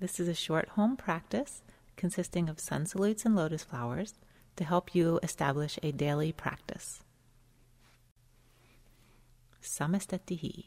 This is a short home practice consisting of sun salutes and lotus flowers to help you establish a daily practice. Samastatihi.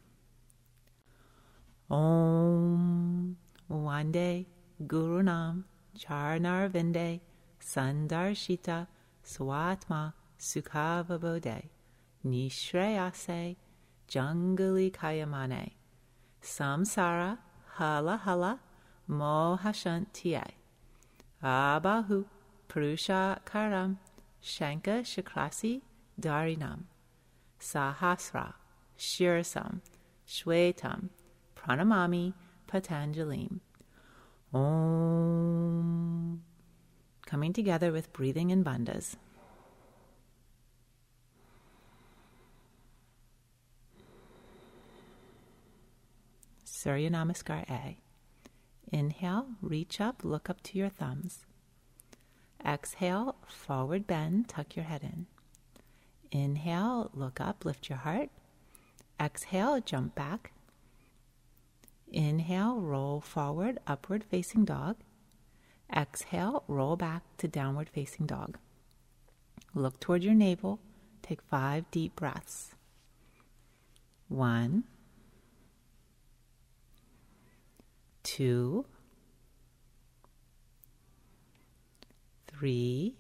Om Vande Gurunam Charnarvinde Sandarshita Swatma Sukhavabode Nishreyase Jangali Kayamane Samsara Hala Hala Mohashantiye Abahu Purusha Karam Shanka Shakrasi Darinam Sahasra Shirsam Shwetam Pranamami Patanjalim. Om. Coming together with breathing in bandhas. Surya Namaskar A. Inhale, reach up, look up to your thumbs. Exhale, forward bend, tuck your head in. Inhale, look up, lift your heart. Exhale, jump back. Inhale, roll forward, upward facing dog. Exhale, roll back to downward facing dog. Look toward your navel. Take 5 deep breaths. 1, 2, 3,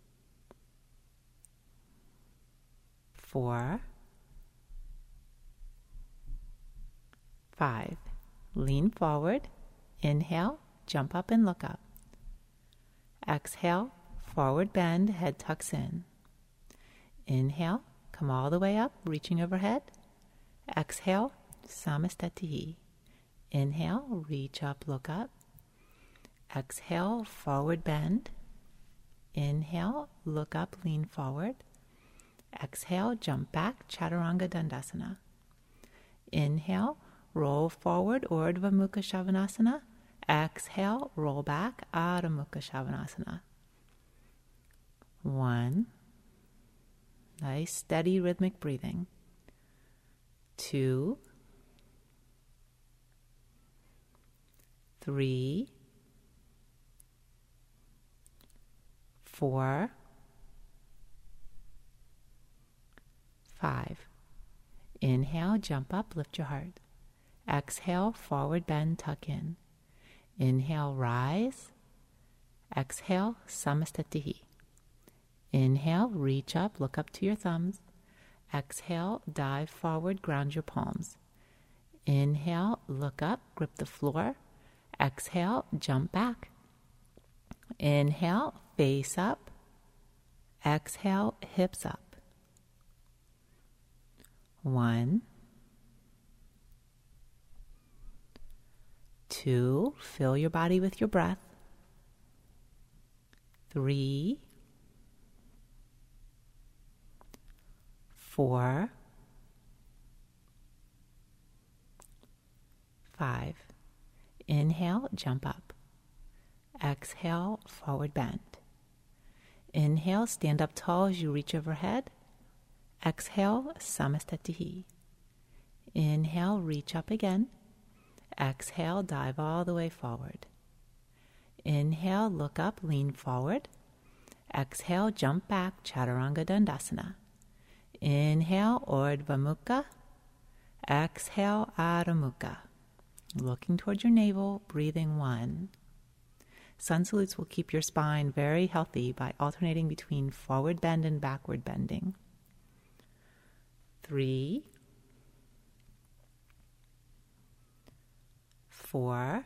4, 5. Lean forward. Inhale, jump up and look up. Exhale, forward bend, head tucks in. Inhale, come all the way up, reaching overhead. Exhale, Samastatihi. Inhale, reach up, look up. Exhale, forward bend. Inhale, look up, lean forward. Exhale, jump back, Chaturanga Dandasana. Inhale, roll forward, Urdhva Mukha Shavasana. Exhale, roll back, Adho Mukha Shavasana. 1. Nice, steady, rhythmic breathing. 2, 3, 4, 5. Inhale, jump up, lift your heart. Exhale, forward bend, tuck in. Inhale, rise. Exhale, Samastatihi. Inhale, reach up, look up to your thumbs. Exhale, dive forward, ground your palms. Inhale, look up, grip the floor. Exhale, jump back. Inhale, face up. Exhale, hips up. 1, 2, fill your body with your breath. 3, 4, 5. Inhale, jump up. Exhale, forward bend. Inhale, stand up tall as you reach overhead. Exhale, Samastatihi. Inhale, reach up again. Exhale, dive all the way forward. Inhale, look up, lean forward. Exhale, jump back, Chaturanga Dandasana. Inhale, Urdhva Mukha. Exhale, Adho Mukha. Looking towards your navel, breathing 1. Sun salutes will keep your spine very healthy by alternating between forward bend and backward bending. 3, 4,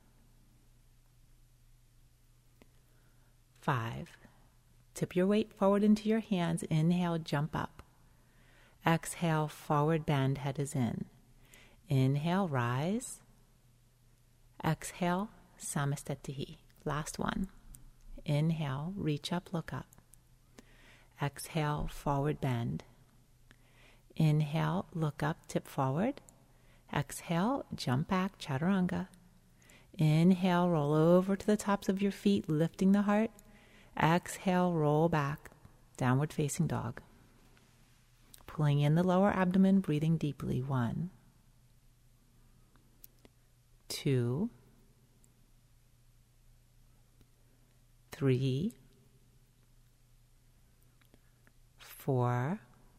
5. Tip your weight forward into your hands. Inhale, jump up. Exhale, forward bend, head is in. Inhale, rise. Exhale, Samastatihi. Last one. Inhale, reach up, look up. Exhale, forward bend. Inhale, look up, tip forward. Exhale, jump back, Chaturanga. Inhale, roll over to the tops of your feet, lifting the heart. Exhale, roll back, downward facing dog. Pulling in the lower abdomen, breathing deeply. 1, 2, 3, 4,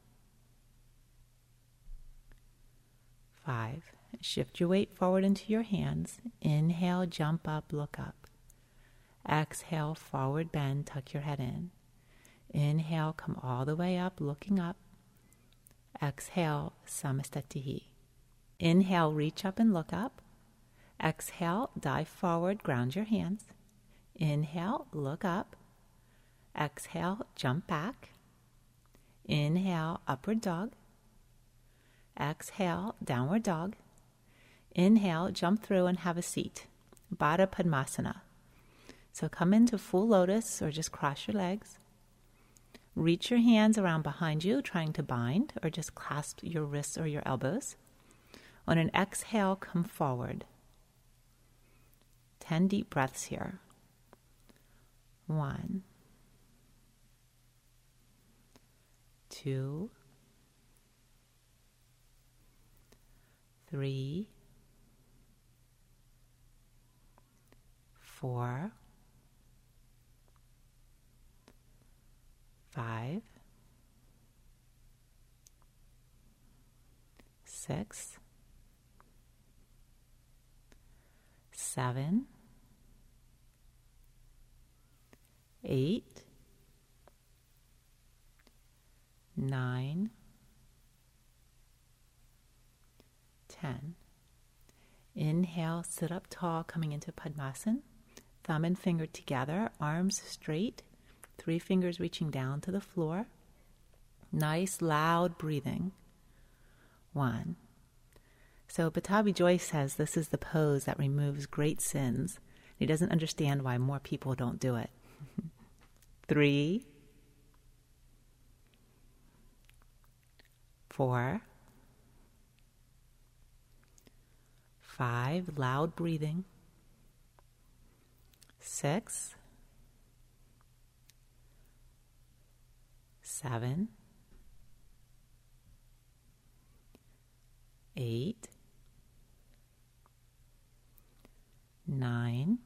5. Shift your weight forward into your hands. Inhale, jump up, look up. Exhale, forward bend, tuck your head in. Inhale, come all the way up, looking up. Exhale, Samastatihi. Inhale, reach up and look up. Exhale, dive forward, ground your hands. Inhale, look up. Exhale, jump back. Inhale, upward dog. Exhale, downward dog. Inhale, jump through and have a seat. Baddha Padmasana. So come into full lotus or just cross your legs. Reach your hands around behind you, trying to bind, or just clasp your wrists or your elbows. On an exhale, come forward. 10 deep breaths here. 1, 2, 3, 4, 5, 6, 7, 8, 9, 10. Inhale, sit up tall, coming into Padmasana. Thumb and finger together, arms straight, 3 fingers reaching down to the floor. Nice, loud breathing. 1. So Pattabhi Jois says this is the pose that removes great sins. He doesn't understand why more people don't do it. 3, 4, 5, loud breathing. 6, 7, 8, 9,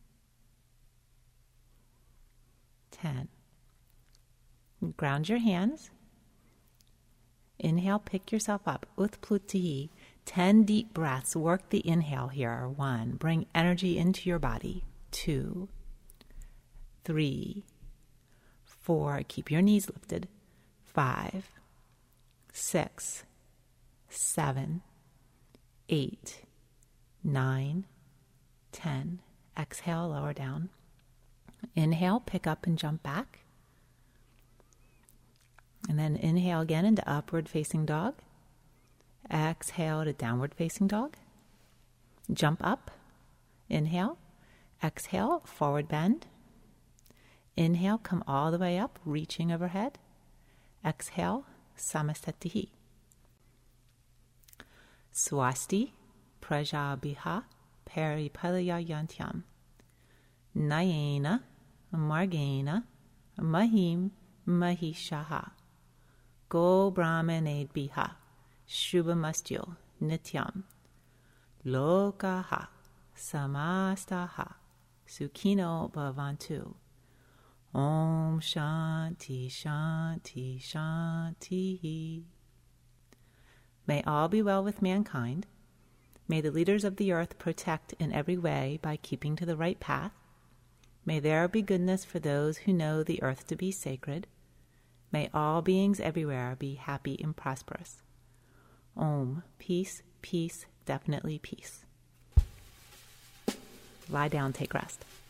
10. Ground your hands. Inhale, pick yourself up. Utplutihi. 10 deep breaths. Work the inhale here. 1. Bring energy into your body. 2, 3, 4. Keep your knees lifted. 5, 6, 7, 8, 9, 10. Exhale, lower down. Inhale, pick up and jump back. And then inhale again into upward facing dog. Exhale to downward facing dog. Jump up. Inhale. Exhale, forward bend. Inhale, come all the way up, reaching overhead. Exhale, Samastatihi. Swasti Prajabhiha Paripalaya Yantyam. Nayena Margena Mahim Mahishaha. Go Brahmaned Biha Shubhamastyo Nityam. Lokaha Samastaha Sukhino Bhavantu. Om Shanti Shanti Shanti. May all be well with mankind. May the leaders of the earth protect in every way by keeping to the right path. May there be goodness for those who know the earth to be sacred. May all beings everywhere be happy and prosperous. Om. Peace, peace, definitely peace. Lie down, take rest.